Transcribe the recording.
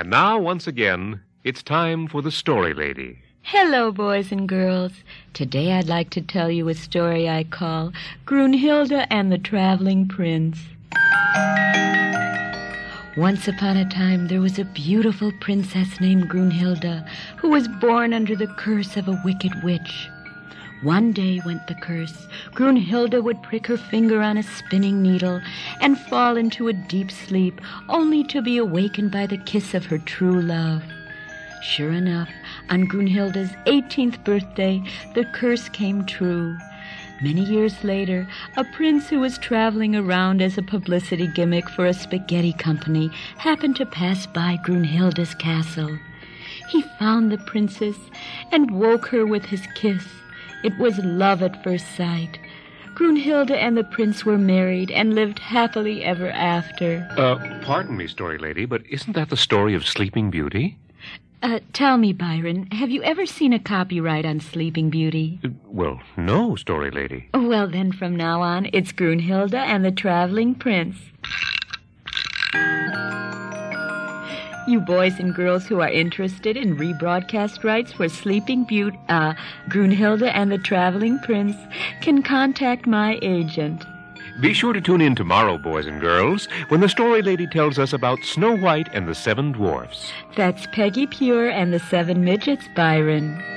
And now, once again, it's time for the Story Lady. Hello, boys and girls. Today I'd like to tell you a story I call Grunhilde and the Traveling Prince. Once upon a time, there was a beautiful princess named Grunhilde who was born under the curse of a wicked witch. One day went the curse. Grunhilde would prick her finger on a spinning needle and fall into a deep sleep, only to be awakened by the kiss of her true love. Sure enough, on Grunhilde's 18th birthday, the curse came true. Many years later, a prince who was traveling around as a publicity gimmick for a spaghetti company happened to pass by Grunhilde's castle. He found the princess and woke her with his kiss. It was love at first sight. Grunhilde and the prince were married and lived happily ever after. Pardon me, Story Lady, but isn't that the story of Sleeping Beauty? Tell me, Byron, have you ever seen a copyright on Sleeping Beauty? Well, no, Story Lady. Well, then from now on, it's Grunhilde and the Traveling Prince. You boys and girls who are interested in rebroadcast rights for Sleeping Beauty, Grunhilde and the Traveling Prince can contact my agent. Be sure to tune in tomorrow, boys and girls, when the Story Lady tells us about Snow White and the Seven Dwarfs. That's Peggy Pure and the Seven Midgets, Byron.